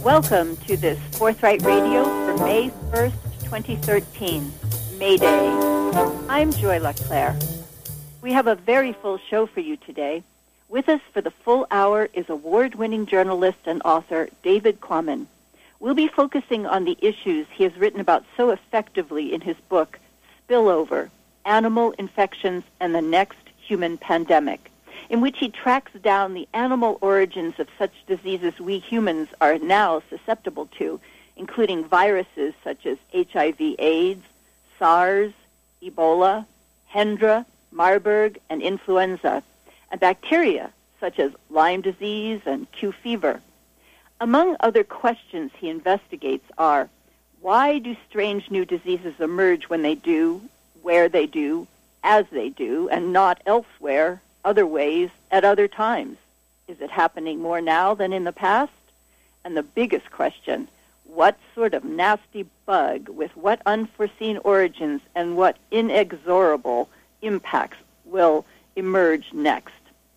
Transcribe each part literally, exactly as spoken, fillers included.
Welcome to this Forthright Radio for May first, twenty thirteen, May Day. I'm Joy LeClaire. We have a very full show for you today. With us for the full hour is award-winning journalist and author David Quammen. We'll be focusing on the issues he has written about so effectively in his book, Spillover, Animal Infections and the Next Human Pandemic, in which he tracks down the animal origins of such diseases we humans are now susceptible to, including viruses such as H I V AIDS, SARS, Ebola, Hendra, Marburg, and influenza, and bacteria such as Lyme disease and Q fever. Among other questions he investigates are, why do strange new diseases emerge when they do, where they do, as they do, and not elsewhere, other ways, at other times? Is it happening more now than in the past? And the biggest question, what sort of nasty bug with what unforeseen origins and what inexorable impacts will emerge next?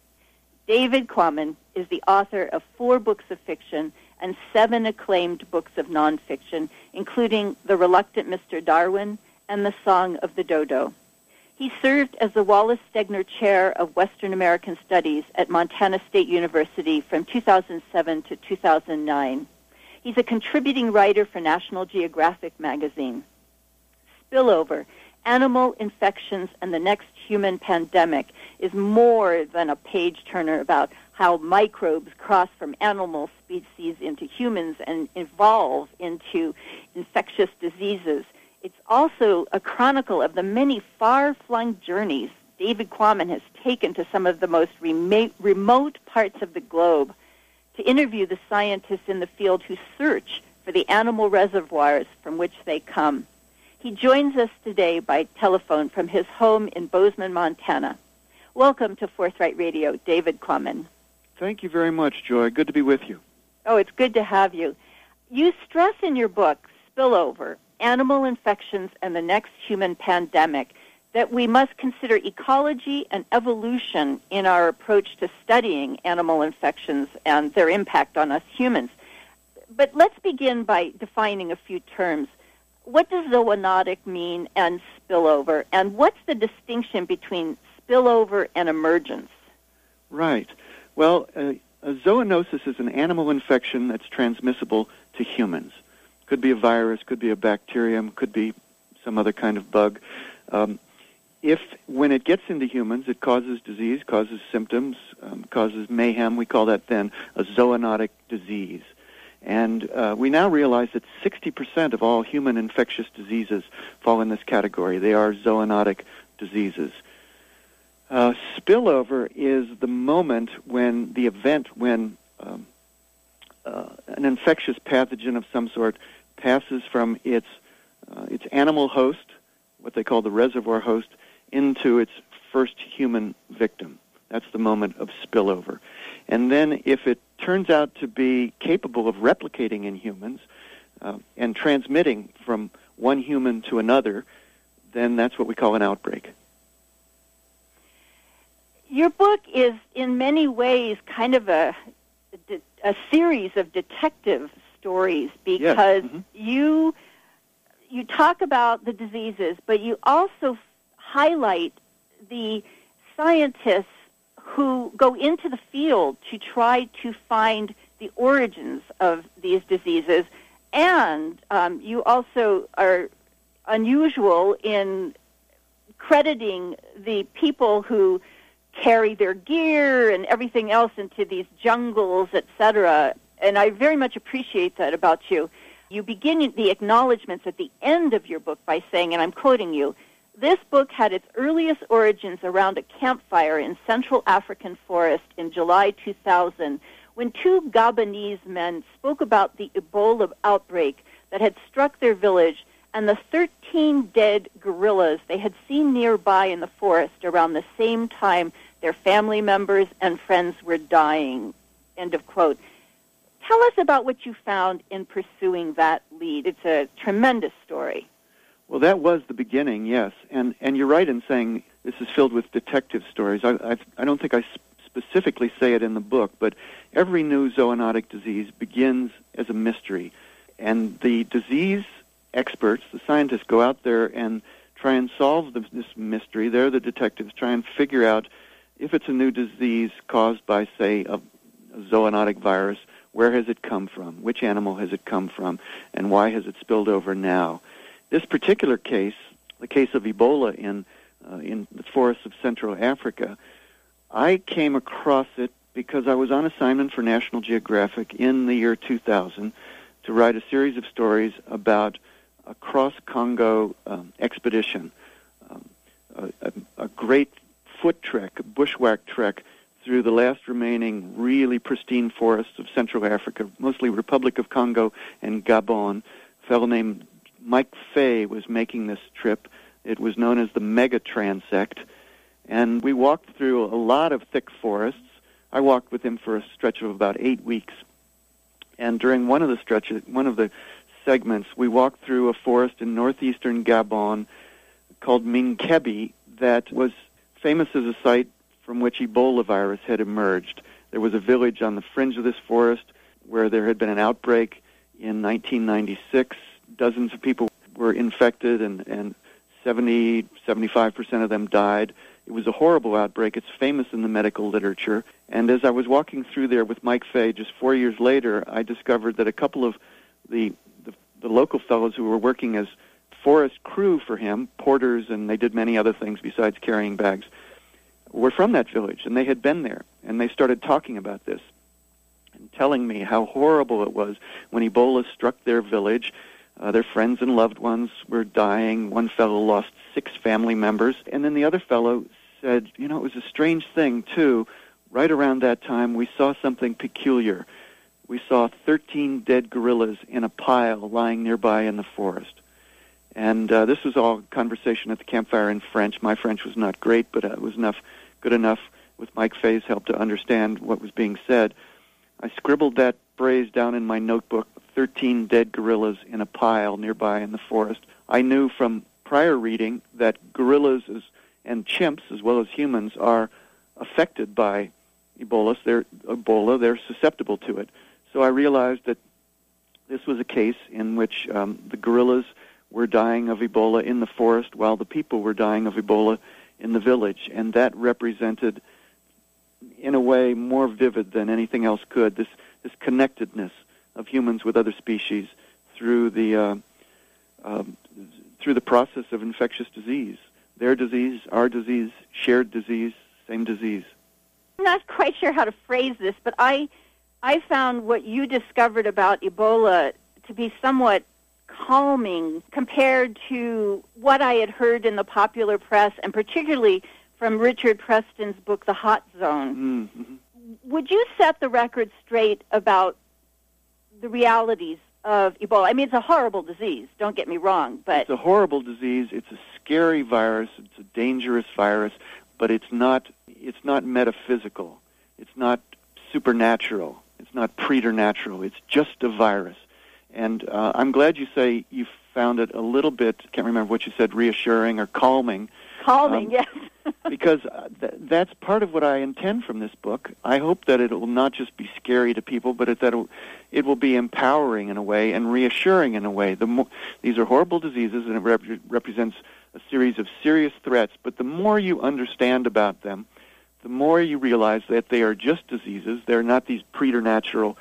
David Quammen is the author of four books of fiction and seven acclaimed books of nonfiction, including The Reluctant Mister Darwin and The Song of the Dodo. He served as the Wallace Stegner Chair of Western American Studies at Montana State University from two thousand seven to two thousand nine. He's a contributing writer for National Geographic magazine. Spillover, Animal Infections and the Next Human Pandemic is more than a page-turner about how microbes cross from animal species into humans and evolve into infectious diseases. It's also a chronicle of the many far-flung journeys David Quammen has taken to some of the most remote, remote parts of the globe to interview the scientists in the field who search for the animal reservoirs from which they come. He joins us today by telephone from his home in Bozeman, Montana. Welcome to Forthright Radio, David Quammen. Thank you very much, Joy. Good to be with you. Oh, it's good to have you. You stress in your book, Spillover, Animal Infections and the Next Human Pandemic, that we must consider ecology and evolution in our approach to studying animal infections and their impact on us humans. But let's begin by defining a few terms. What does zoonotic mean and spillover? And what's the distinction between spillover and emergence? Right. Well, uh, a zoonosis is an animal infection that's transmissible to humans. Could be a virus, could be a bacterium, could be some other kind of bug. Um, if, when it gets into humans, it causes disease, causes symptoms, um, causes mayhem, we call that then a zoonotic disease. And uh, we now realize that sixty percent of all human infectious diseases fall in this category. They are zoonotic diseases. Uh, spillover is the moment when the event when um, uh, an infectious pathogen of some sort passes from its uh, its animal host, what they call the reservoir host, into its first human victim. That's the moment of spillover. And then if it turns out to be capable of replicating in humans uh, and transmitting from one human to another, then that's what we call an outbreak. Your book is in many ways kind of a, a series of detective stories because yes. mm-hmm. you you talk about the diseases, but you also highlight the scientists who go into the field to try to find the origins of these diseases, and um, you also are unusual in crediting the people who carry their gear and everything else into these jungles, et cetera. And I very much appreciate that about you. You begin the acknowledgments at the end of your book by saying, and I'm quoting you, "This book had its earliest origins around a campfire in Central African forest in July two thousand, when two Gabonese men spoke about the Ebola outbreak that had struck their village and the thirteen dead gorillas they had seen nearby in the forest around the same time their family members and friends were dying." End of quote. Tell us about what you found in pursuing that lead. It's a tremendous story. Well, that was the beginning, yes. And and you're right in saying this is filled with detective stories. I I, I don't think I sp- specifically say it in the book, but every new zoonotic disease begins as a mystery. And the disease experts, the scientists, go out there and try and solve the, this mystery. They're the detectives, try and figure out if it's a new disease caused by, say, a, a zoonotic virus, where has it come from? Which animal has it come from? And why has it spilled over now? This particular case, the case of Ebola in uh, in the forests of Central Africa, I came across it because I was on assignment for National Geographic in the year two thousand to write a series of stories about a cross-Congo um, expedition, um, a, a, a great foot trek, a bushwhack trek through the last remaining really pristine forests of Central Africa, mostly Republic of Congo and Gabon. A fellow named Mike Fay was making this trip. It was known as the Mega Transect, and we walked through a lot of thick forests. I walked with him for a stretch of about eight weeks, and during one of the stretches, one of the segments, we walked through a forest in northeastern Gabon called Minkebi that was famous as a site from which Ebola virus had emerged. There was a village on the fringe of this forest where there had been an outbreak in nineteen ninety-six. Dozens of people were infected, and, and seventy, seventy-five percent of them died. It was a horrible outbreak. It's famous in the medical literature. And as I was walking through there with Mike Fay just four years later, I discovered that a couple of the, the, the local fellows who were working as forest crew for him, porters, and they did many other things besides carrying bags, were from that village, and they had been there. And they started talking about this and telling me how horrible it was when Ebola struck their village. Uh, their friends and loved ones were dying. One fellow lost six family members. And then the other fellow said, you know, it was a strange thing, too. Right around that time, we saw something peculiar. We saw thirteen dead gorillas in a pile lying nearby in the forest. And uh, this was all conversation at the campfire in French. My French was not great, but it was enough, good enough with Mike Fay's help to understand what was being said. I scribbled that phrase down in my notebook, thirteen dead gorillas in a pile nearby in the forest. I knew from prior reading that gorillas is, and chimps, as well as humans, are affected by Ebola. They're, Ebola. They're susceptible to it. So I realized that this was a case in which um, the gorillas were dying of Ebola in the forest while the people were dying of Ebola in the village. And that represented, in a way, more vivid than anything else could, this, this connectedness of humans with other species through the uh, um, through the process of infectious disease. Their disease, our disease, shared disease, same disease. I'm not quite sure how to phrase this, but I I found what you discovered about Ebola to be somewhat calming compared to what I had heard in the popular press, and particularly from Richard Preston's book, The Hot Zone. Mm-hmm. Would you set the record straight about the realities of Ebola? I mean, it's a horrible disease, don't get me wrong, but... It's a horrible disease. It's a scary virus. It's a dangerous virus, but it's not, it's not metaphysical. It's not supernatural. It's not preternatural. It's just a virus. And uh, I'm glad you say you found it a little bit, can't remember what you said, reassuring or calming. Calming, um, yes. because uh, th- that's part of what I intend from this book. I hope that it will not just be scary to people, but it, that it, it will be empowering in a way and reassuring in a way. The mo- these are horrible diseases, and it rep- represents a series of serious threats, but the more you understand about them, the more you realize that they are just diseases. They're not these preternatural,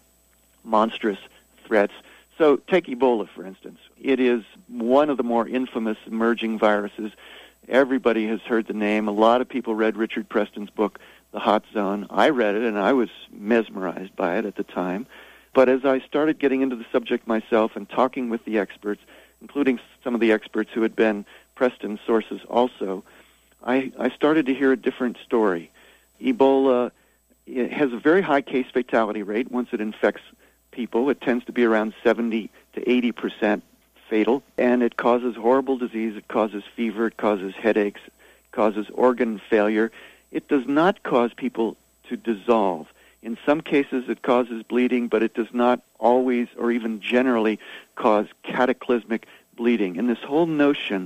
monstrous threats. So take Ebola, for instance. It is one of the more infamous emerging viruses. Everybody has heard the name. A lot of people read Richard Preston's book, The Hot Zone. I read it, and I was mesmerized by it at the time. But as I started getting into the subject myself and talking with the experts, including some of the experts who had been Preston's sources also, I, I started to hear a different story. Ebola it has a very high case fatality rate once it infects people. It tends to be around seventy to eighty percent fatal, and it causes horrible disease. It causes fever. It causes headaches. It causes organ failure. It does not cause people to dissolve. In some cases, it causes bleeding, but it does not always or even generally cause cataclysmic bleeding. And this whole notion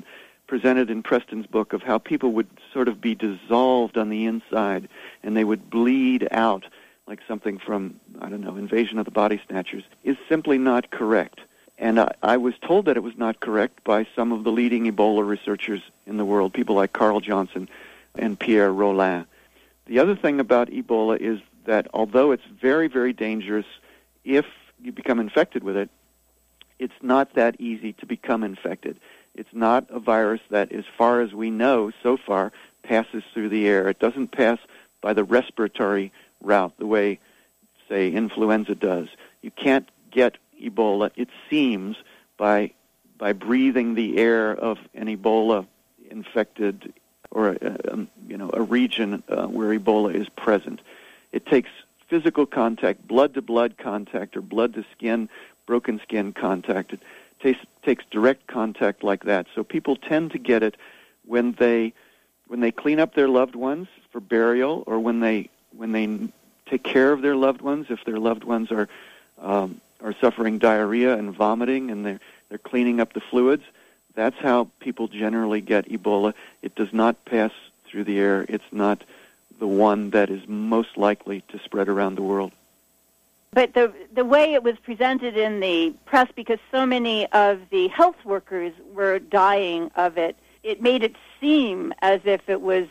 presented in Preston's book of how people would sort of be dissolved on the inside and they would bleed out like something from, I don't know, Invasion of the Body Snatchers, is simply not correct. And I, I was told that it was not correct by some of the leading Ebola researchers in the world, people like Carl Johnson and Pierre Rolin. The other thing about Ebola is that although it's very, very dangerous if you become infected with it, it's not that easy to become infected. It's not a virus that, as far as we know so far, passes through the air. It doesn't pass by the respiratory route the way, say, influenza does. You can't get Ebola, it seems, by by breathing the air of an Ebola-infected or a, a, you know a region uh, where Ebola is present. It takes physical contact, blood-to-blood contact, or blood-to-skin, broken skin contact. It takes, takes direct contact like that. So people tend to get it when they when they clean up their loved ones for burial, or when they when they take care of their loved ones, if their loved ones are um, are suffering diarrhea and vomiting, and they're they're cleaning up the fluids. That's how people generally get Ebola. It does not pass through the air. It's not the one that is most likely to spread around the world. But the the way it was presented in the press, because so many of the health workers were dying of it, it made it seem as if it was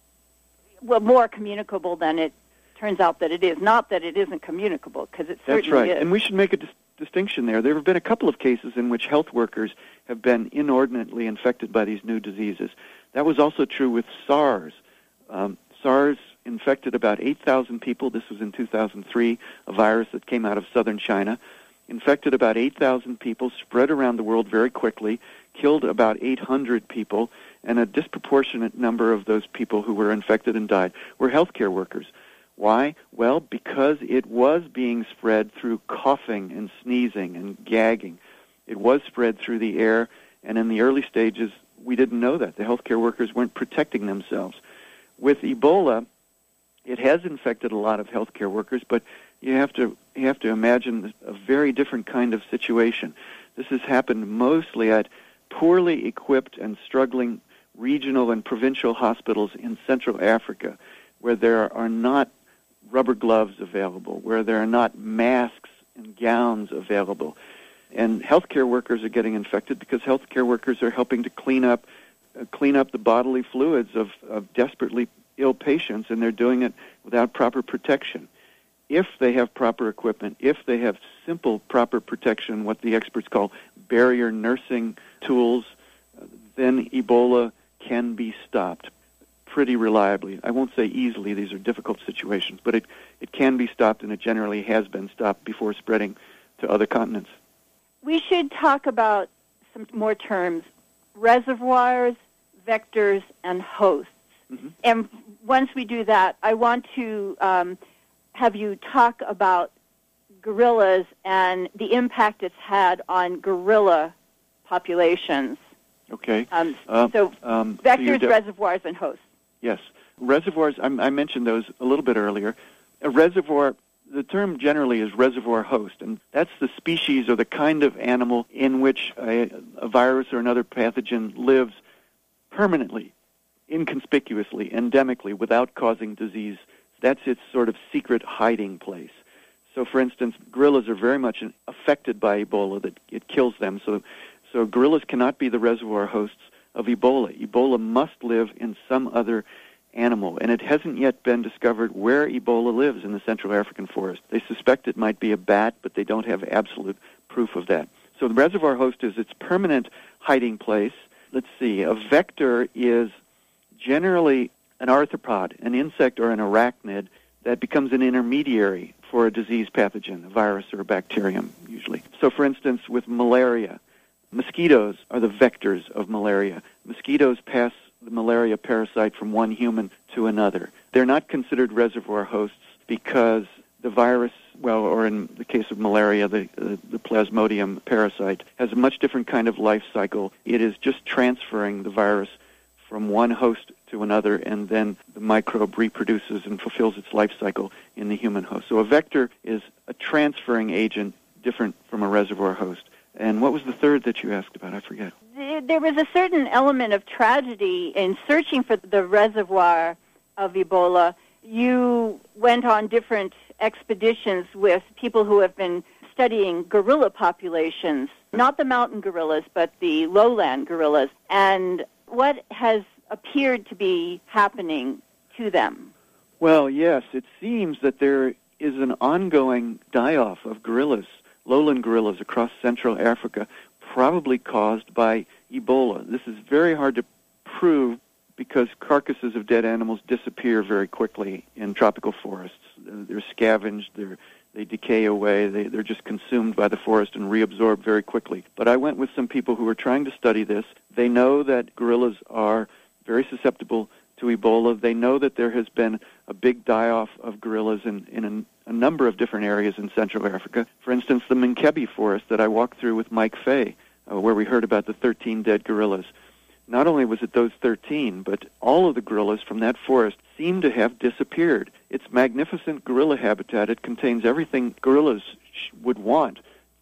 well more communicable than it turns out that it is. Not that it isn't communicable, because it certainly That's right. is. And we should make a dis- distinction there. There have been a couple of cases in which health workers have been inordinately infected by these new diseases. That was also true with SARS. Um, SARS infected about eight thousand people. This was in two thousand three, a virus that came out of southern China. Infected about eight thousand people, spread around the world very quickly, killed about eight hundred people, and a disproportionate number of those people who were infected and died were healthcare workers. Why? Well, because it was being spread through coughing and sneezing and gagging. It was spread through the air, and in the early stages, we didn't know that. The healthcare workers weren't protecting themselves. With Ebola, it has infected a lot of healthcare workers, but you have to you have to imagine a very different kind of situation. This has happened mostly at poorly equipped and struggling regional and provincial hospitals in Central Africa, where there are not rubber gloves available, where there are not masks and gowns available. And healthcare workers are getting infected because healthcare workers are helping to clean up uh, clean up the bodily fluids of, of desperately ill patients, and they're doing it without proper protection. If they have proper equipment, if they have simple proper protection, what the experts call barrier nursing tools, uh, then Ebola can be stopped pretty reliably. I won't say easily, these are difficult situations, but it, it can be stopped, and it generally has been stopped before spreading to other continents. We should talk about some more terms: reservoirs, vectors, and hosts. Mm-hmm. And once we do that, I want to um, have you talk about gorillas and the impact it's had on gorilla populations. Okay. Um, uh, so um, vectors, so de- reservoirs, and hosts. Yes. Reservoirs, I, I mentioned those a little bit earlier. A reservoir, the term generally is reservoir host, and that's the species or the kind of animal in which a, a virus or another pathogen lives permanently, inconspicuously, endemically, without causing disease. That's its sort of secret hiding place. So, for instance, gorillas are very much affected by Ebola, that it kills them. So, so gorillas cannot be the reservoir hosts of Ebola. Ebola must live in some other animal, and it hasn't yet been discovered where Ebola lives in the Central African forest. They suspect it might be a bat, but they don't have absolute proof of that. So the reservoir host is its permanent hiding place. Let's see, a vector is generally an arthropod, an insect or an arachnid that becomes an intermediary for a disease pathogen, a virus or a bacterium, usually. So, for instance, with malaria, mosquitoes are the vectors of malaria. Mosquitoes pass the malaria parasite from one human to another. They're not considered reservoir hosts because the virus, well, or in the case of malaria, the, uh, the Plasmodium parasite, has a much different kind of life cycle. It is just transferring the virus from one host to another, and then the microbe reproduces and fulfills its life cycle in the human host. So a vector is a transferring agent different from a reservoir host. And what was the third that you asked about? I forget. there was a certain element of tragedy in searching for the reservoir of Ebola. You went on different expeditions with people who have been studying gorilla populations, not the mountain gorillas, but the lowland gorillas, and what has appeared to be happening to them. Well, yes, it seems that there is an ongoing die-off of gorillas, lowland gorillas across Central Africa, probably caused by Ebola. This is very hard to prove because carcasses of dead animals disappear very quickly in tropical forests. They're scavenged, they're, they decay away, they, they're just consumed by the forest and reabsorbed very quickly. But I went with some people who were trying to study this. They know that gorillas are very susceptible to Ebola. They know that there has been a big die-off of gorillas in, in a, a number of different areas in Central Africa. For instance, the Minkebi forest that I walked through with Mike Fay, uh, where we heard about the thirteen dead gorillas. Not only was it those thirteen, but all of the gorillas from that forest seem to have disappeared. It's magnificent gorilla habitat. It contains everything gorillas sh- would want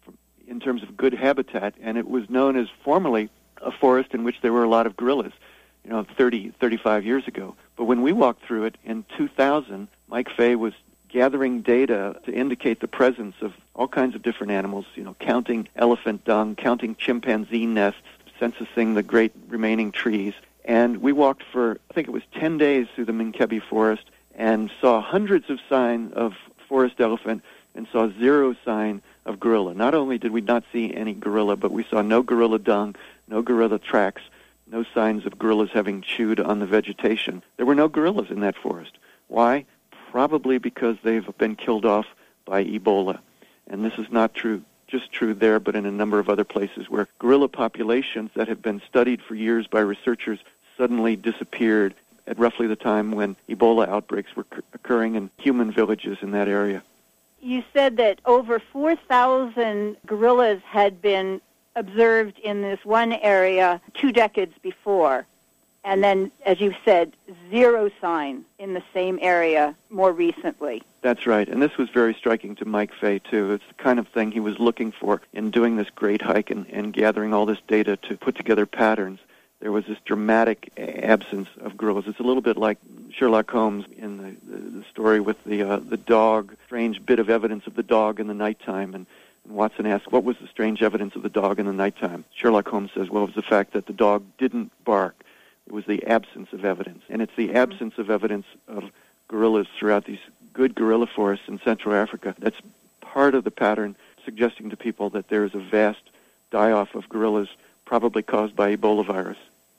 in terms of good habitat, and it was known as formerly a forest in which there were a lot of gorillas, you know, thirty, thirty-five years ago. But when we walked through it in two thousand, Mike Fay was gathering data to indicate the presence of all kinds of different animals, you know, counting elephant dung, counting chimpanzee nests, censusing the great remaining trees. And we walked for, I think it was ten days through the Minkebi forest and saw hundreds of signs of forest elephant and saw zero sign of gorilla. Not only did we not see any gorilla, but we saw no gorilla dung, no gorilla tracks, no signs of gorillas having chewed on the vegetation. There were no gorillas in that forest. Why? Probably because they've been killed off by Ebola. And this is not true, just true there, but in a number of other places where gorilla populations that have been studied for years by researchers suddenly disappeared at roughly the time when Ebola outbreaks were occurring in human villages in that area. You said that over four thousand gorillas had been observed in this one area two decades before. And then, as you said, zero sign in the same area more recently. That's right. And this was very striking to Mike Fay, too. It's the kind of thing he was looking for in doing this great hike and, and gathering all this data to put together patterns. There was this dramatic absence of gorillas. It's a little bit like Sherlock Holmes in the, the, the story with the uh, the dog, strange bit of evidence of the dog in the nighttime. And, and Watson asks, what was the strange evidence of the dog in the nighttime? Sherlock Holmes says, well, it was the fact that the dog didn't bark. It was the absence of evidence. And it's the absence of evidence of gorillas throughout these good gorilla forests in Central Africa that's part of the pattern suggesting to people that there is a vast die-off of gorillas probably caused by Ebola virus.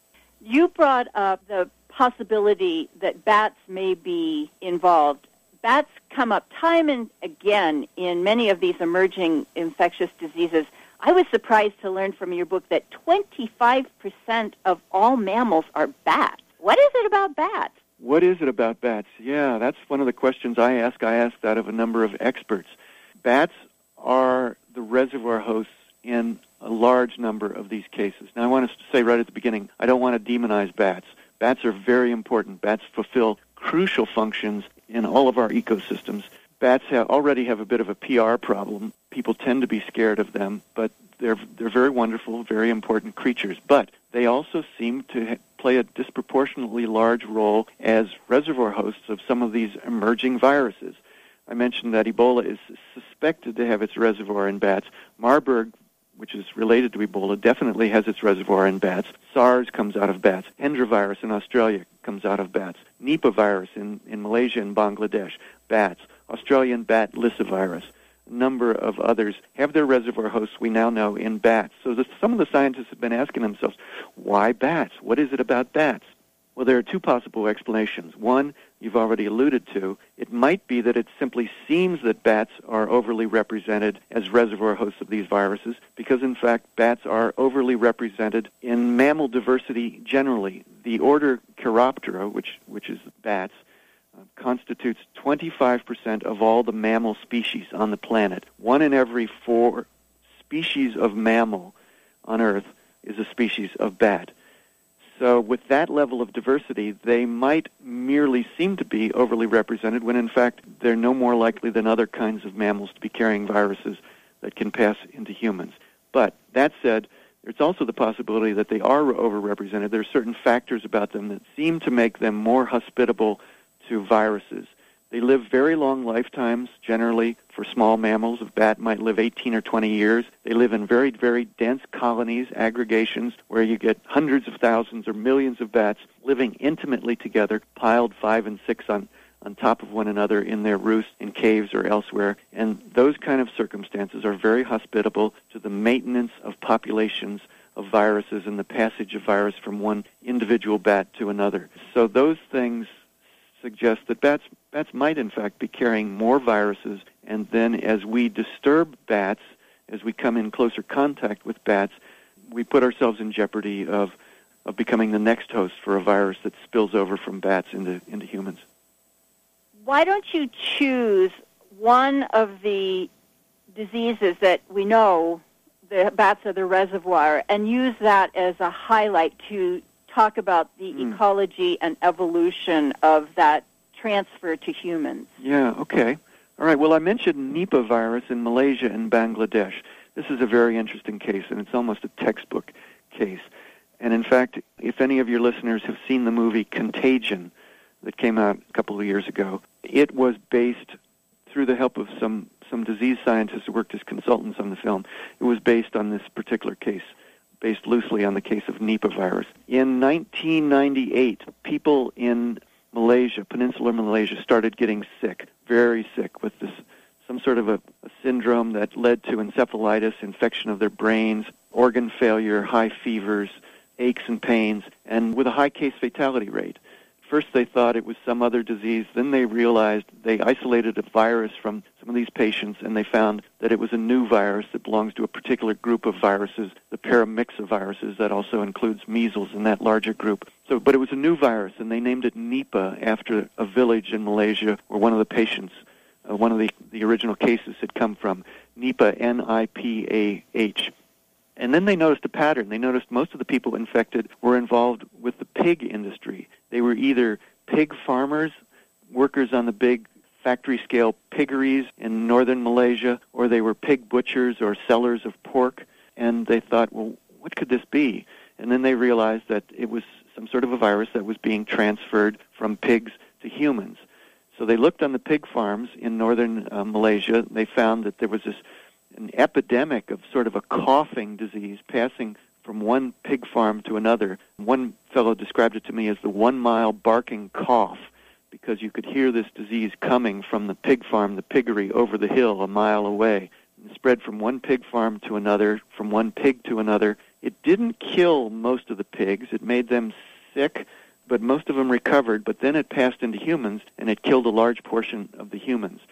You brought up the possibility that bats may be involved. Bats come up time and again in many of these emerging infectious diseases. I was surprised to learn from your book that twenty-five percent of all mammals are bats. What is it about bats? What is it about bats? Yeah, that's one of the questions I ask. I ask that of a number of experts. Bats are the reservoir hosts in a large number of these cases. Now, I want to say right at the beginning, I don't want to demonize bats. Bats are very important. Bats fulfill crucial functions in all of our ecosystems. Bats have, already have a bit of a P R problem. People tend to be scared of them, but they're they're very wonderful, very important creatures. But they also seem to ha- play a disproportionately large role as reservoir hosts of some of these emerging viruses. I mentioned that Ebola is suspected to have its reservoir in bats. Marburg, which is related to Ebola, definitely has its reservoir in bats. SARS comes out of bats. Hendra virus in Australia comes out of bats. Nipah virus in, in Malaysia and Bangladesh, bats. Australian bat lyssavirus. A number of others have their reservoir hosts, we now know, in bats. So the, some of the scientists have been asking themselves, why bats? What is it about bats? Well, there are two possible explanations. One, you've already alluded to. It might be that it simply seems that bats are overly represented as reservoir hosts of these viruses because, in fact, bats are overly represented in mammal diversity generally. The order Chiroptera, which, which is bats, uh, constitutes twenty-five percent of all the mammal species on the planet. One in every four species of mammal on Earth is a species of bat. So with that level of diversity, they might merely seem to be overly represented when, in fact, they're no more likely than other kinds of mammals to be carrying viruses that can pass into humans. But that said, There's also the possibility that they are overrepresented. There are certain factors about them that seem to make them more hospitable to viruses. They live very long lifetimes, generally, for small mammals. A bat might live eighteen or twenty years. They live in very, very dense colonies, aggregations, where you get hundreds of thousands or millions of bats living intimately together, piled five and six on, on top of one another in their roosts in caves or elsewhere. And those kind of circumstances are very hospitable to the maintenance of populations of viruses and the passage of virus from one individual bat to another. So those things suggest that bats bats might, in fact, be carrying more viruses, and then as we disturb bats, as we come in closer contact with bats, we put ourselves in jeopardy of, of becoming the next host for a virus that spills over from bats into, into humans. Why don't you choose one of the diseases that we know the bats are the reservoir and use that as a highlight to talk about the mm. ecology and evolution of that transfer to humans? Yeah, okay. All right, well, I mentioned Nipah virus in Malaysia and Bangladesh. This is a very interesting case, and it's almost a textbook case. And in fact, if any of your listeners have seen the movie Contagion that came out a couple of years ago, it was based, through the help of some, some disease scientists who worked as consultants on the film, it was based on this particular case, based loosely on the case of Nipah virus. In nineteen ninety-eight, people in Malaysia, peninsular Malaysia, started getting sick, very sick, with this some sort of a, a syndrome that led to encephalitis, infection of their brains, organ failure, high fevers, aches and pains, and with a high case fatality rate. First they thought it was some other disease, then they realized they isolated a virus from some of these patients, and they found that it was a new virus that belongs to a particular group of viruses, the paramyxoviruses, that also includes measles in that larger group. So, but it was a new virus, and they named it Nipah after a village in Malaysia where one of the patients, uh, one of the, the original cases had come from, Nipah, N I P A H. And then they noticed a pattern. They noticed most of the people infected were involved with the pig industry. They were either pig farmers, workers on the big factory-scale piggeries in northern Malaysia, or they were pig butchers or sellers of pork. And they thought, well, what could this be? And then they realized that it was some sort of a virus that was being transferred from pigs to humans. So they looked on the pig farms in northern uh, Malaysia. They found that there was this an epidemic of sort of a coughing disease passing from one pig farm to another. One fellow described it to me as the one-mile barking cough, because you could hear this disease coming from the pig farm, the piggery, over the hill a mile away. It spread from one pig farm to another, from one pig to another. It didn't kill most of the pigs. It made them sick, but most of them recovered. But then it passed into humans, and it killed a large portion of the humans.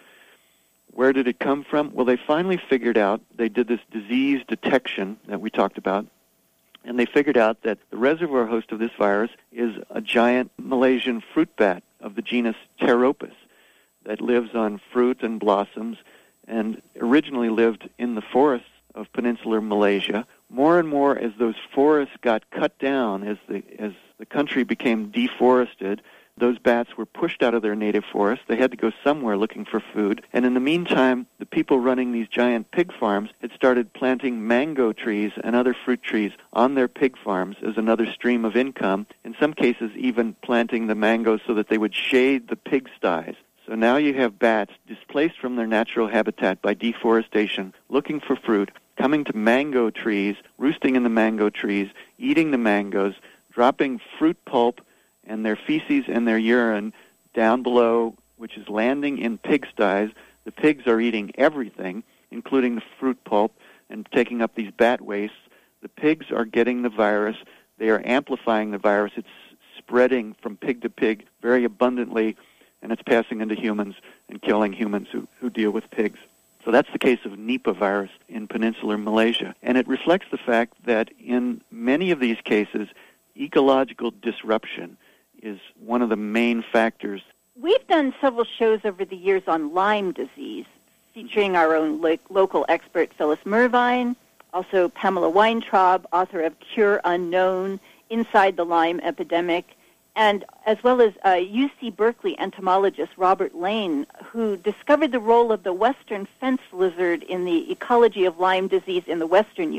Where did it come from? Well, they finally figured out, they did this disease detection that we talked about, and they figured out that the reservoir host of this virus is a giant Malaysian fruit bat of the genus Pteropus that lives on fruit and blossoms and originally lived in the forests of peninsular Malaysia. More and more, as those forests got cut down, as the, as the country became deforested, those bats were pushed out of their native forest. They had to go somewhere looking for food. And in the meantime, the people running these giant pig farms had started planting mango trees and other fruit trees on their pig farms as another stream of income, in some cases even planting the mangoes so that they would shade the pigsties. So now you have bats displaced from their natural habitat by deforestation, looking for fruit, coming to mango trees, roosting in the mango trees, eating the mangoes, dropping fruit pulp and their feces and their urine down below, which is landing in pigsties. The pigs are eating everything, including the fruit pulp, and taking up these bat wastes. The pigs are getting the virus. They are amplifying the virus. It's spreading from pig to pig very abundantly, and it's passing into humans and killing humans who, who deal with pigs. So that's the case of Nipah virus in peninsular Malaysia. And it reflects the fact that in many of these cases, ecological disruption is one of the main factors. We've done several shows over the years on Lyme disease, featuring our own lo- local expert Phyllis Mervine, also Pamela Weintraub, author of Cure Unknown, Inside the Lyme Epidemic, and as well as uh, U C Berkeley entomologist Robert Lane, who discovered the role of the western fence lizard in the ecology of Lyme disease in the western U S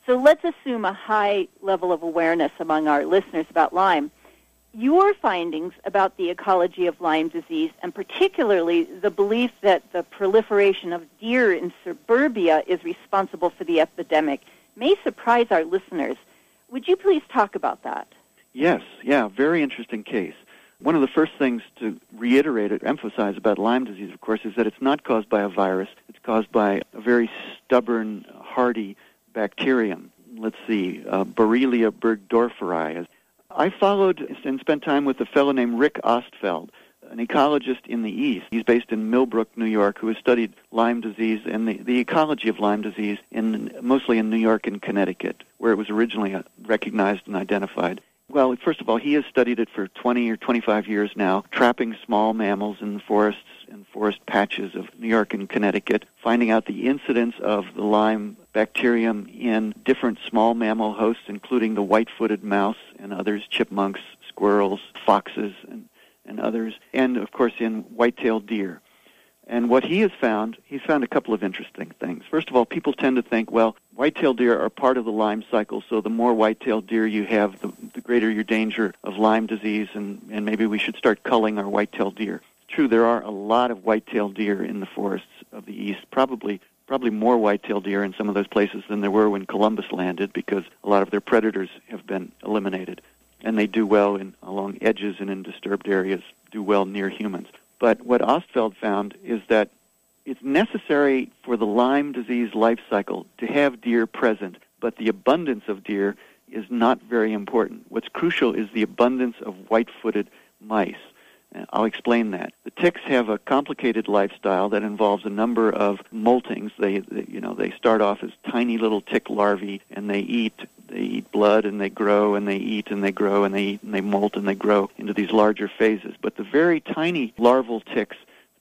So let's assume a high level of awareness among our listeners about Lyme. Your findings about the ecology of Lyme disease, and particularly the belief that the proliferation of deer in suburbia is responsible for the epidemic, may surprise our listeners. Would you please talk about that? Yes, yeah, very interesting case. One of the first things to reiterate or emphasize about Lyme disease, of course, is that it's not caused by a virus. It's caused by a very stubborn, hardy bacterium. Let's see, uh, Borrelia burgdorferi. I followed and spent time with a fellow named Rick Ostfeld, an ecologist in the East. He's based in Millbrook, New York, who has studied Lyme disease and the, the ecology of Lyme disease in mostly in New York and Connecticut, where it was originally recognized and identified. Well, first of all, he has studied it for twenty or twenty-five years now, trapping small mammals in the forests and forest patches of New York and Connecticut, finding out the incidence of the Lyme bacterium in different small mammal hosts, including the white-footed mouse and others, chipmunks, squirrels, foxes, and, and others, and, of course, in white-tailed deer. And what he has found, he's found a couple of interesting things. First of all, people tend to think, well, white-tailed deer are part of the Lyme cycle, so the more white-tailed deer you have, the, the greater your danger of Lyme disease, and, and maybe we should start culling our white-tailed deer. True, there are a lot of white-tailed deer in the forests of the East, probably probably more white-tailed deer in some of those places than there were when Columbus landed, because a lot of their predators have been eliminated, and they do well in along edges and in disturbed areas, do well near humans. But what Ostfeld found is that it's necessary for the Lyme disease life cycle to have deer present, but the abundance of deer is not very important. What's crucial is the abundance of white-footed mice. I'll explain that. The ticks have a complicated lifestyle that involves a number of moltings. They, they, you know, they start off as tiny little tick larvae, and they eat. They eat blood, and they grow, and they eat, and they grow, and they eat, and they molt, and they grow into these larger phases. But the very tiny larval ticks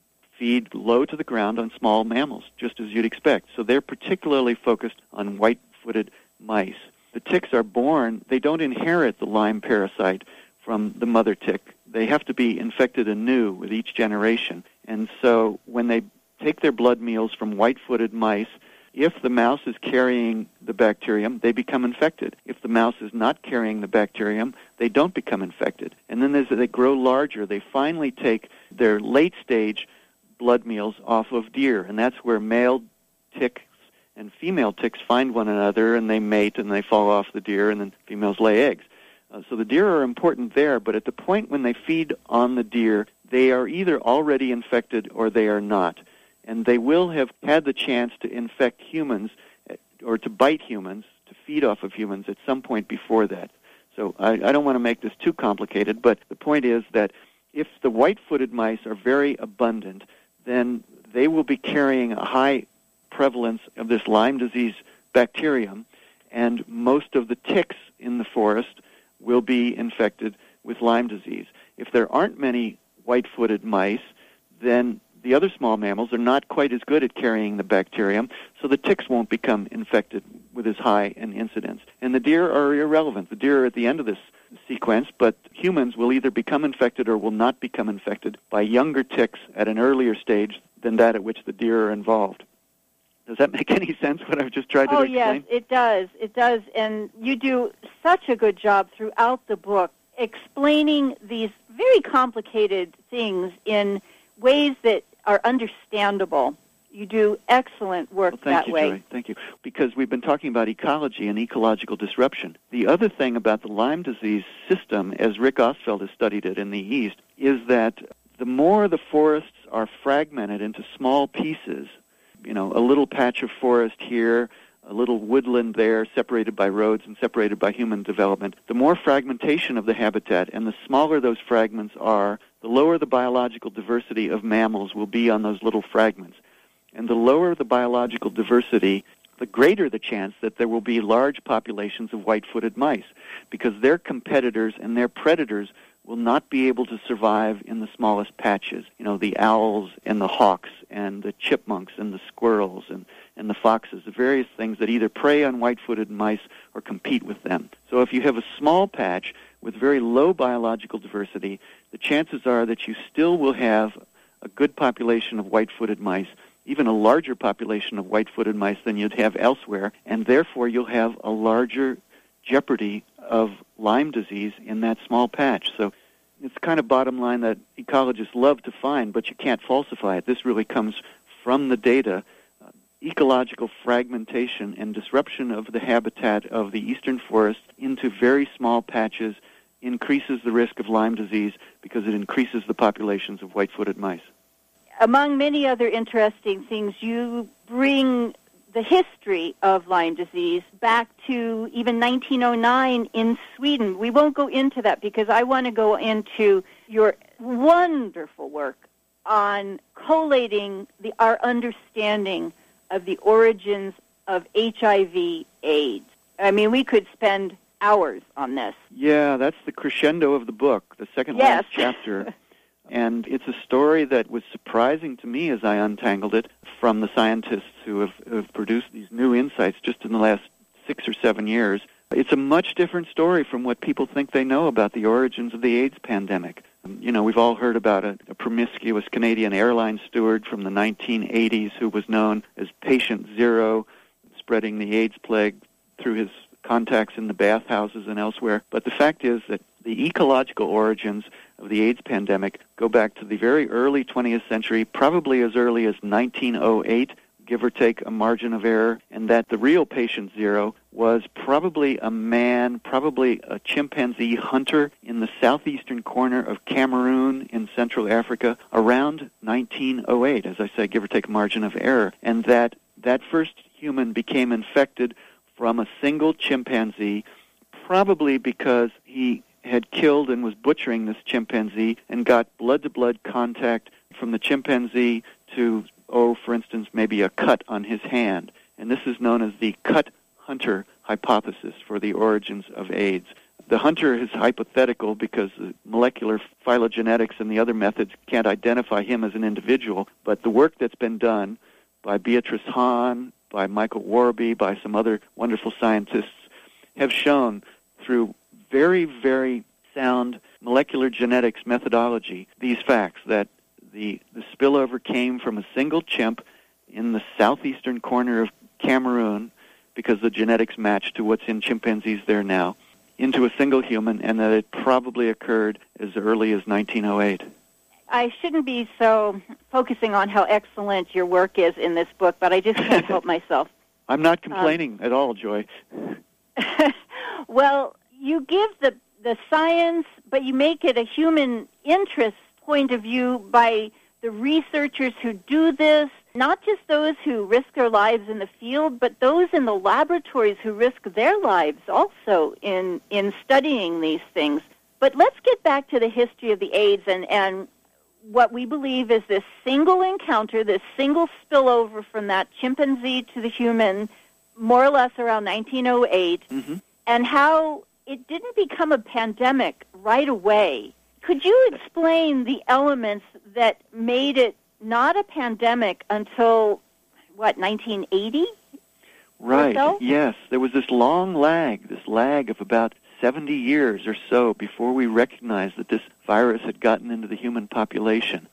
feed low to the ground on small mammals, just as you'd expect. So they're particularly focused on white-footed mice. The ticks are born. They don't inherit the Lyme parasite from the mother tick. They have to be infected anew with each generation. And so when they take their blood meals from white-footed mice, if the mouse is carrying the bacterium, they become infected. If the mouse is not carrying the bacterium, they don't become infected. And then as they grow larger, they finally take their late-stage blood meals off of deer, and that's where male ticks and female ticks find one another, and they mate, and they fall off the deer, and then females lay eggs. Uh, so the deer are important there, but at the point when they feed on the deer, they are either already infected or they are not. And they will have had the chance to infect humans or to bite humans, to feed off of humans at some point before that. So I, I don't want to make this too complicated, but the point is that if the white-footed mice are very abundant, then they will be carrying a high prevalence of this Lyme disease bacterium, and most of the ticks in the forest will be infected with Lyme disease. If there aren't many white-footed mice, then the other small mammals are not quite as good at carrying the bacterium, so the ticks won't become infected with as high an incidence. And the deer are irrelevant. The deer are at the end of this sequence, but humans will either become infected or will not become infected by younger ticks at an earlier stage than that at which the deer are involved. Does that make any sense, what I've just tried to oh, explain? Oh, yes, it does. It does. And you do such a good job throughout the book explaining these very complicated things in ways that are understandable. You do excellent work well, thank that you, way. Joy. Thank you. Because we've been talking about ecology and ecological disruption. The other thing about the Lyme disease system, as Rick Ostfeld has studied it in the East, is that the more the forests are fragmented into small pieces, you know, a little patch of forest here, a little woodland there, separated by roads and separated by human development, the more fragmentation of the habitat and the smaller those fragments are, the lower the biological diversity of mammals will be on those little fragments. And the lower the biological diversity, the greater the chance that there will be large populations of white-footed mice, because their competitors and their predators will not be able to survive in the smallest patches. You know, the owls and the hawks and the chipmunks and the squirrels and, and the foxes, the various things that either prey on white-footed mice or compete with them. So if you have a small patch with very low biological diversity, the chances are that you still will have a good population of white-footed mice, even a larger population of white-footed mice than you'd have elsewhere, and therefore you'll have a larger jeopardy of Lyme disease in that small patch. So it's kind of bottom line that ecologists love to find, but you can't falsify it. This really comes from the data. Uh, ecological fragmentation and disruption of the habitat of the eastern forest into very small patches increases the risk of Lyme disease because it increases the populations of white-footed mice. Among many other interesting things, you bring the history of Lyme disease back to even nineteen oh nine in Sweden. We won't go into that because I want to go into your wonderful work on collating the, our understanding of the origins of H I V AIDS. I mean, we could spend hours on this. Yeah, that's the crescendo of the book, the second yes. last chapter. And it's a story that was surprising to me as I untangled it from the scientists who have, have produced these new insights just in the last six or seven years. It's a much different story from what people think they know about the origins of the AIDS pandemic. Um, you know, we've all heard about a, a promiscuous Canadian airline steward from the nineteen eighties who was known as Patient Zero, spreading the AIDS plague through his contacts in the bathhouses and elsewhere. But the fact is that the ecological origins of the AIDS pandemic go back to the very early twentieth century, probably as early as nineteen oh eight, give or take a margin of error, and that the real Patient Zero was probably a man, probably a chimpanzee hunter in the southeastern corner of Cameroon in Central Africa around nineteen oh eight, as I say, give or take a margin of error, and that that first human became infected from a single chimpanzee, probably because he had killed and was butchering this chimpanzee and got blood-to-blood contact from the chimpanzee to, oh, for instance, maybe a cut on his hand. And this is known as the cut-hunter hypothesis for the origins of AIDS. The hunter is hypothetical because the molecular phylogenetics and the other methods can't identify him as an individual, but the work that's been done by Beatrice Hahn, by Michael Warby, by some other wonderful scientists, have shown through very, very sound molecular genetics methodology these facts, that the, the spillover came from a single chimp in the southeastern corner of Cameroon, because the genetics match to what's in chimpanzees there now, into a single human, and that it probably occurred as early as nineteen oh eight. I shouldn't be so focusing on how excellent your work is in this book, but I just can't help myself. I'm not complaining um, at all, Joy. Well, you give the, the science, but you make it a human interest point of view by the researchers who do this, not just those who risk their lives in the field, but those in the laboratories who risk their lives also in, in studying these things. But let's get back to the history of the AIDS and, and what we believe is this single encounter, this single spillover from that chimpanzee to the human, more or less around nineteen oh eight, mm-hmm. and how it didn't become a pandemic right away. Could you explain the elements that made it not a pandemic until, what, nineteen eighty? Right, so? Yes. There was this long lag, this lag of about seventy years or so before we recognized that this virus had gotten into the human population.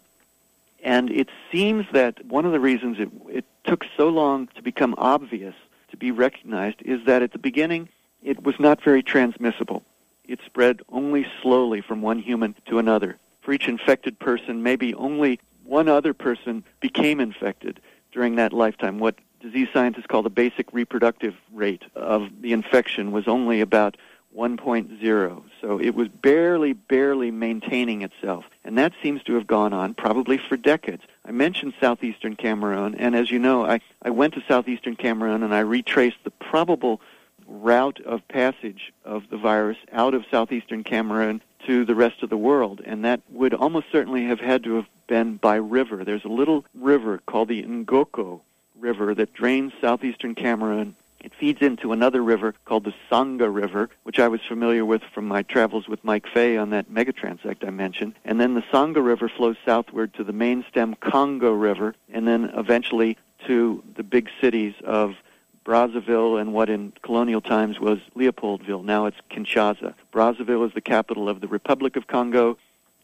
And it seems that one of the reasons it, it took so long to become obvious, to be recognized, is that at the beginning it was not very transmissible. It spread only slowly from one human to another. For each infected person, maybe only one other person became infected during that lifetime. What disease scientists call the basic reproductive rate of the infection was only about one point zero. So it was barely, barely maintaining itself. And that seems to have gone on probably for decades. I mentioned southeastern Cameroon, and as you know, I, I went to southeastern Cameroon and I retraced the probable route of passage of the virus out of southeastern Cameroon to the rest of the world. And that would almost certainly have had to have been by river. There's a little river called the Ngoko River that drains southeastern Cameroon. It feeds into another river called the Sangha River, which I was familiar with from my travels with Mike Fay on that megatransect I mentioned. And then the Sangha River flows southward to the main stem Congo River, and then eventually to the big cities of Brazzaville and what in colonial times was Leopoldville. Now it's Kinshasa. Brazzaville is the capital of the Republic of Congo.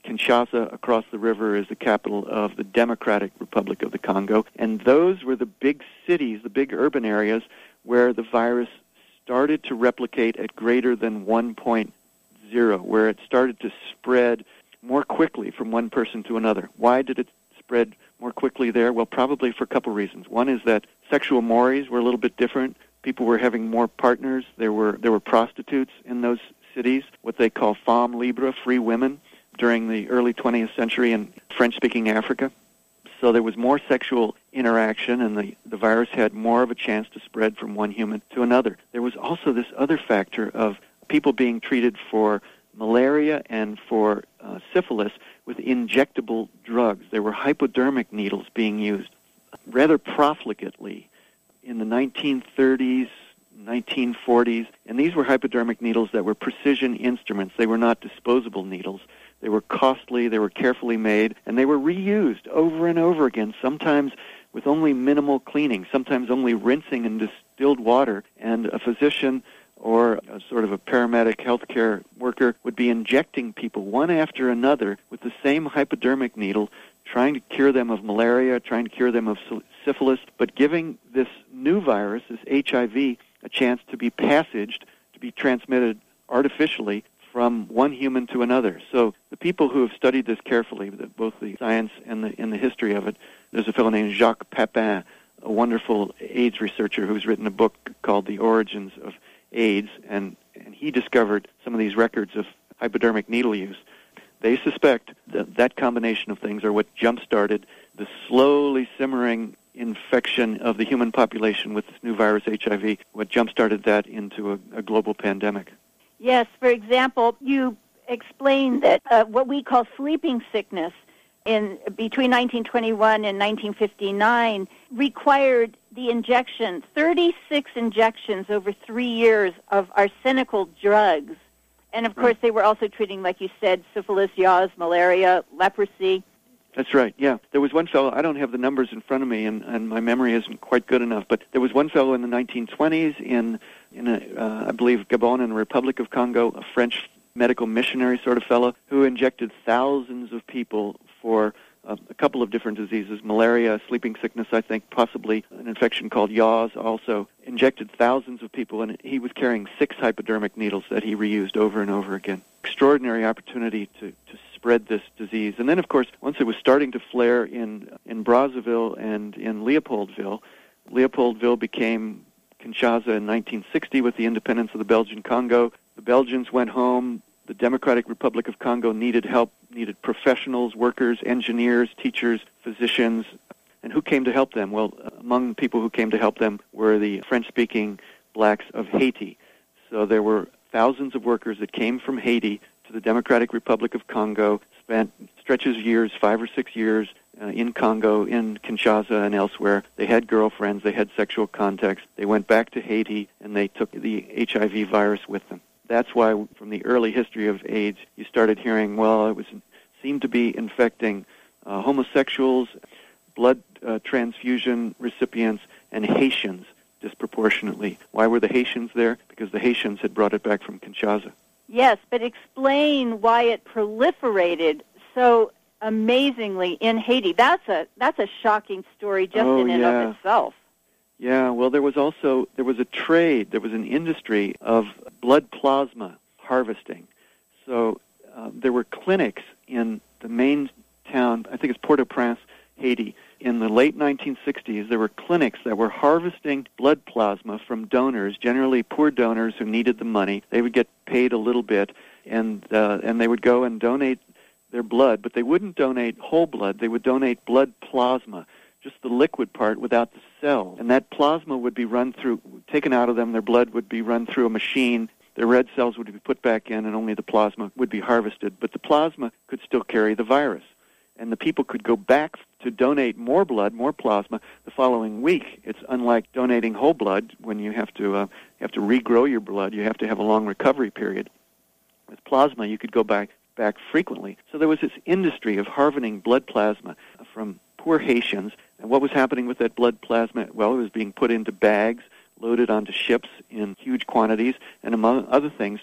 Kinshasa, across the river, is the capital of the Democratic Republic of the Congo. And those were the big cities, the big urban areas, where the virus started to replicate at greater than one point zero, where it started to spread more quickly from one person to another. Why did it spread more quickly there? Well, probably for a couple reasons. One is that sexual mores were a little bit different. People were having more partners. There were there were prostitutes in those cities, what they call femmes libres, free women, during the early twentieth century in French-speaking Africa. So there was more sexual interaction, and the, the virus had more of a chance to spread from one human to another. There was also this other factor of people being treated for malaria and for uh, syphilis with injectable drugs. There were hypodermic needles being used rather profligately in the nineteen thirties, nineteen forties, and these were hypodermic needles that were precision instruments. They were not disposable needles. They were costly, they were carefully made, and they were reused over and over again, sometimes with only minimal cleaning, sometimes only rinsing in distilled water, and a physician or a sort of a paramedic healthcare worker would be injecting people one after another with the same hypodermic needle, trying to cure them of malaria, trying to cure them of syphilis, but giving this new virus, this H I V, a chance to be passaged, to be transmitted artificially from one human to another. So the people who have studied this carefully, both the science and the, and the history of it, there's a fellow named Jacques Papin, a wonderful AIDS researcher who's written a book called The Origins of AIDS, and, and he discovered some of these records of hypodermic needle use. They suspect that that combination of things are what jump-started the slowly simmering infection of the human population with this new virus H I V, what jump-started that into a, a global pandemic. Yes, for example, you explained that uh, what we call sleeping sickness in between nineteen twenty-one and nineteen fifty-nine required the injection, thirty-six injections over three years of arsenical drugs. And, of course, they were also treating, like you said, syphilis, yaws, malaria, leprosy. That's right, yeah. There was one fellow, I don't have the numbers in front of me, and, and my memory isn't quite good enough, but there was one fellow in the nineteen twenties in, in a, uh, I believe, Gabon and the Republic of Congo, a French medical missionary sort of fellow, who injected thousands of people for uh, a couple of different diseases, malaria, sleeping sickness, I think, possibly an infection called yaws also, injected thousands of people, and he was carrying six hypodermic needles that he reused over and over again. Extraordinary opportunity to, to spread this disease. And then, of course, once it was starting to flare in in Brazzaville and in Leopoldville, Leopoldville became Kinshasa in nineteen sixty with the independence of the Belgian Congo. The Belgians went home. The Democratic Republic of Congo needed help, needed professionals, workers, engineers, teachers, physicians. And who came to help them? Well, among the people who came to help them were the French-speaking blacks of Haiti. So there were thousands of workers that came from Haiti to the Democratic Republic of Congo, spent stretches of years, five or six years, uh, in Congo, in Kinshasa, and elsewhere. They had girlfriends, they had sexual contacts. They went back to Haiti, and they took the H I V virus with them. That's why, from the early history of AIDS, you started hearing, well, it was seemed to be infecting uh, homosexuals, blood uh, transfusion recipients, and Haitians disproportionately. Why were the Haitians there? Because the Haitians had brought it back from Kinshasa. Yes, but explain why it proliferated so amazingly in Haiti. That's a that's a shocking story just oh, in and yeah. of itself. Yeah, well, there was also, there was a trade, there was an industry of blood plasma harvesting. So uh, there were clinics in the main town, I think it's Port-au-Prince, Haiti. In the late nineteen sixties, there were clinics that were harvesting blood plasma from donors, generally poor donors who needed the money. They would get paid a little bit, and uh, and they would go and donate their blood, but they wouldn't donate whole blood. They would donate blood plasma, just the liquid part without the cell. And that plasma would be run through, taken out of them, their blood would be run through a machine, their red cells would be put back in, and only the plasma would be harvested. But the plasma could still carry the virus. And the people could go back to donate more blood, more plasma, the following week. It's unlike donating whole blood when you have to uh, you have to regrow your blood. You have to have a long recovery period. With plasma, you could go back back frequently. So there was this industry of harvesting blood plasma from poor Haitians. And what was happening with that blood plasma? Well, it was being put into bags, loaded onto ships in huge quantities, and among other things,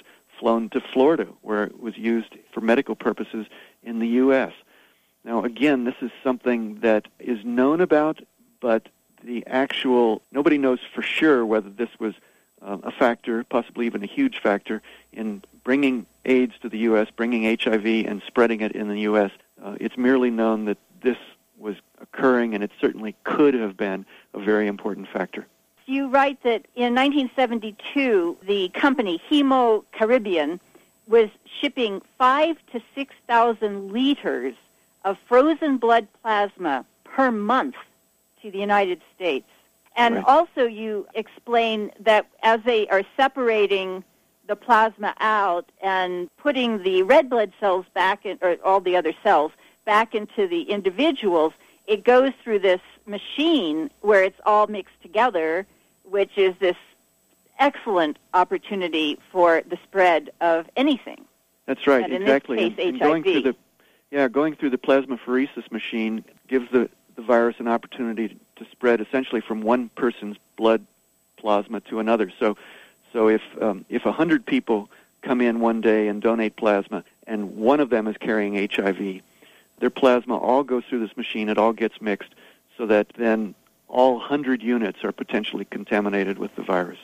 flown to Florida, where it was used for medical purposes in the U S. Now, again, this is something that is known about, but the actual, nobody knows for sure whether this was uh, a factor, possibly even a huge factor, in bringing AIDS to the U S, bringing H I V and spreading it in the U S. Uh, it's merely known that this was occurring, and it certainly could have been a very important factor. You write that in nineteen seventy-two, the company Hemo Caribbean was shipping five to six thousand liters of frozen blood plasma per month to the United States. And right. also you explain that as they are separating the plasma out and putting the red blood cells back, in, or all the other cells, back into the individuals, it goes through this machine where it's all mixed together, which is this excellent opportunity for the spread of anything. That's right, and exactly. In this case, and, and H I V. going through the, yeah, going through the plasmapheresis machine gives the, the virus an opportunity to spread essentially from one person's blood plasma to another. So, so if um, if a hundred people come in one day and donate plasma, and one of them is carrying H I V, their plasma all goes through this machine. It all gets mixed, so that then all one hundred units are potentially contaminated with the virus.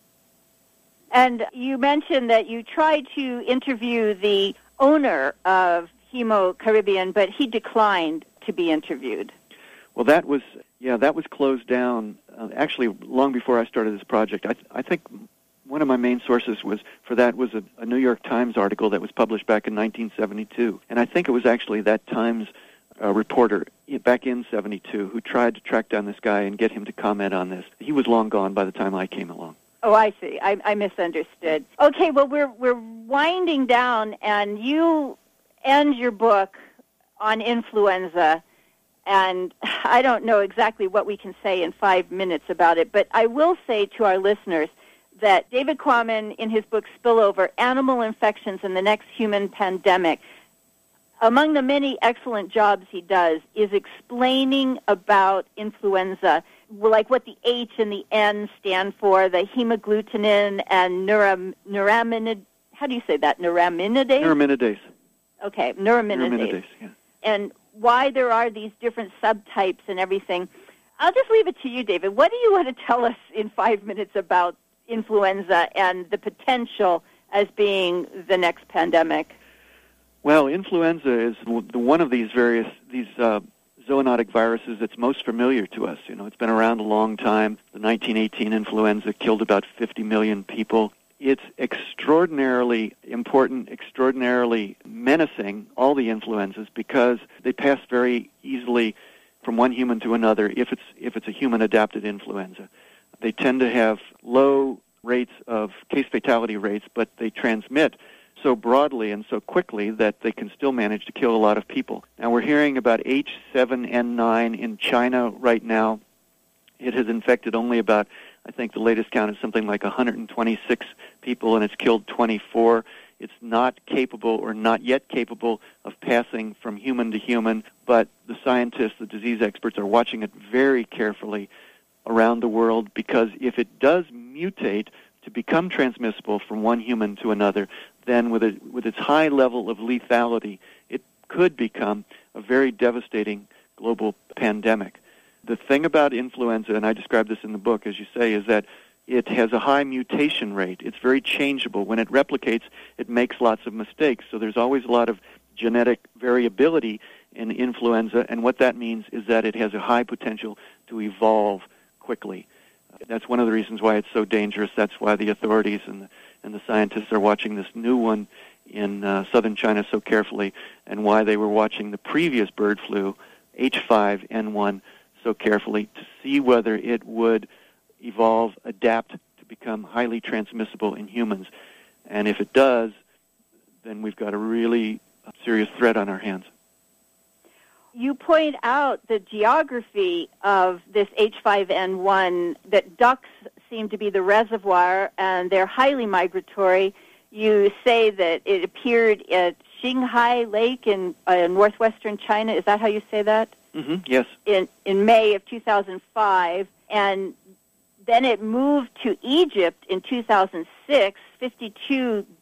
And you mentioned that you tried to interview the owner of Hemo Caribbean, but he declined to be interviewed. Well, that was, yeah, that was closed down uh, actually long before I started this project. I, th- I think one of my main sources was for that was a, a New York Times article that was published back in nineteen seventy-two. And I think it was actually that Times uh, reporter back in seventy-two who tried to track down this guy and get him to comment on this. He was long gone by the time I came along. Oh, I see. I, I misunderstood. Okay, well, we're we're winding down, and you end your book on influenza, and I don't know exactly what we can say in five minutes about it, but I will say to our listeners that David Quammen, in his book Spillover, Animal Infections and the Next Human Pandemic, among the many excellent jobs he does is explaining about influenza, like what the H and the N stand for, the hemagglutinin and neuram, neuraminid, how do you say that, neuraminidase? Neuraminidase. Okay, neuraminidase. Neuraminidase, yeah. And why there are these different subtypes and everything. I'll just leave it to you, David. What do you want to tell us in five minutes about influenza and the potential as being the next pandemic? Well, influenza is one of these various, these uh, zoonotic viruses that's most familiar to us. You know, it's been around a long time. The nineteen eighteen influenza killed about fifty million people. It's extraordinarily important, extraordinarily menacing, all the influenzas, because they pass very easily from one human to another if it's if it's a human-adapted influenza. They tend to have low rates of case fatality rates, but they transmit so broadly and so quickly that they can still manage to kill a lot of people. Now, we're hearing about H seven N nine in China right now. It has infected only about, I think the latest count is something like one hundred twenty-six people, and it's killed twenty-four. It's not capable or not yet capable of passing from human to human, but the scientists, the disease experts, are watching it very carefully around the world, because if it does mutate to become transmissible from one human to another, then with, a, with its high level of lethality, it could become a very devastating global pandemic. The thing about influenza, and I describe this in the book, as you say, is that it has a high mutation rate. It's very changeable. When it replicates, it makes lots of mistakes. So there's always a lot of genetic variability in influenza, and what that means is that it has a high potential to evolve quickly. That's one of the reasons why it's so dangerous. That's why the authorities and the, and the scientists are watching this new one in uh, southern China so carefully, and why they were watching the previous bird flu, H five N one, so carefully to see whether it would evolve, adapt to become highly transmissible in humans. And if it does, then we've got a really serious threat on our hands. You point out the geography of this H five N one, that ducks seem to be the reservoir, and they're highly migratory. You say that it appeared at Qinghai Lake in uh, northwestern China. Is that how you say that? Mm-hmm. Yes. In, in May of two thousand five, and then it moved to Egypt in two thousand six. fifty-two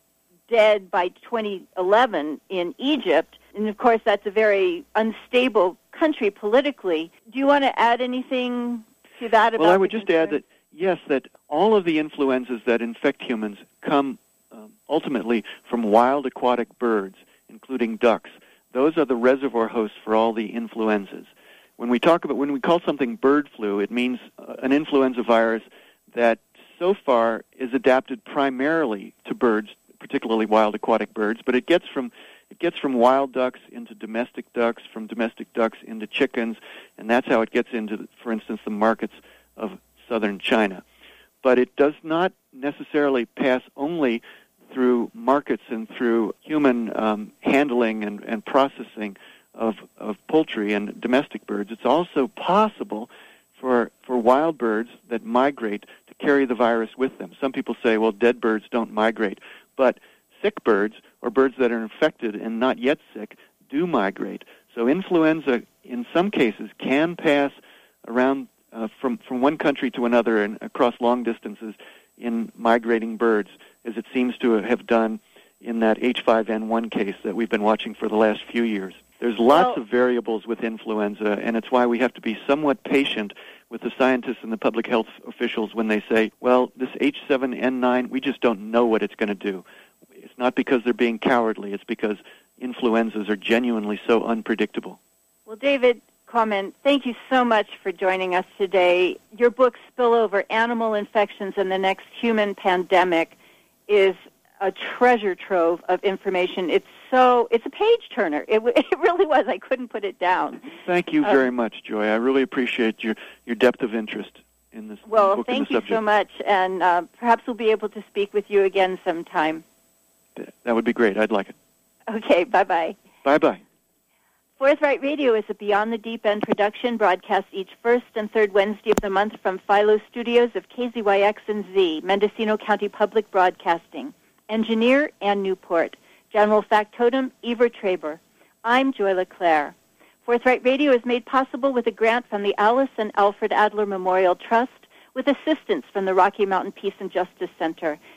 dead by twenty eleven in Egypt. And, of course, that's a very unstable country politically. Do you want to add anything to that about Well, I would the just concern? add that, yes, that all of the influenzas that infect humans come um, ultimately from wild aquatic birds, including ducks. Those are the reservoir hosts for all the influenzas. When we talk about, when we call something bird flu, it means uh, an influenza virus that so far is adapted primarily to birds, particularly wild aquatic birds, but it gets from it gets from wild ducks into domestic ducks, from domestic ducks into chickens, and that's how it gets into, for instance, the markets of southern China. But it does not necessarily pass only through markets and through human um, handling and, and processing of, of poultry and domestic birds. It's also possible for for wild birds that migrate to carry the virus with them. Some people say, well, dead birds don't migrate, but sick birds or birds that are infected and not yet sick do migrate. So influenza, in some cases, can pass around uh, from, from one country to another and across long distances in migrating birds, as it seems to have done in that H five N one case that we've been watching for the last few years. There's lots well, of variables with influenza, and it's why we have to be somewhat patient with the scientists and the public health officials when they say, well, this H seven N nine, we just don't know what it's going to do. It's not because they're being cowardly. It's because influenzas are genuinely so unpredictable. Well, David Quammen, thank you so much for joining us today. Your book, Spillover, Animal Infections and the Next Human Pandemic, is a treasure trove of information. It's so, it's a page-turner. It, it really was. I couldn't put it down. Thank you um, very much, Joy. I really appreciate your, your depth of interest in this well, book thank and the you subject. so much, and uh, perhaps we'll be able to speak with you again sometime. That would be great. I'd like it. Okay, bye-bye. Bye-bye. Forthright Radio is a Beyond the Deep End production, broadcast each first and third Wednesday of the month from Philo Studios of K Z Y X and Z, Mendocino County Public Broadcasting. Engineer, Ann Newport. General Factotum, Eva Traber. I'm Joy LeClaire. Forthright Radio is made possible with a grant from the Alice and Alfred Adler Memorial Trust with assistance from the Rocky Mountain Peace and Justice Center.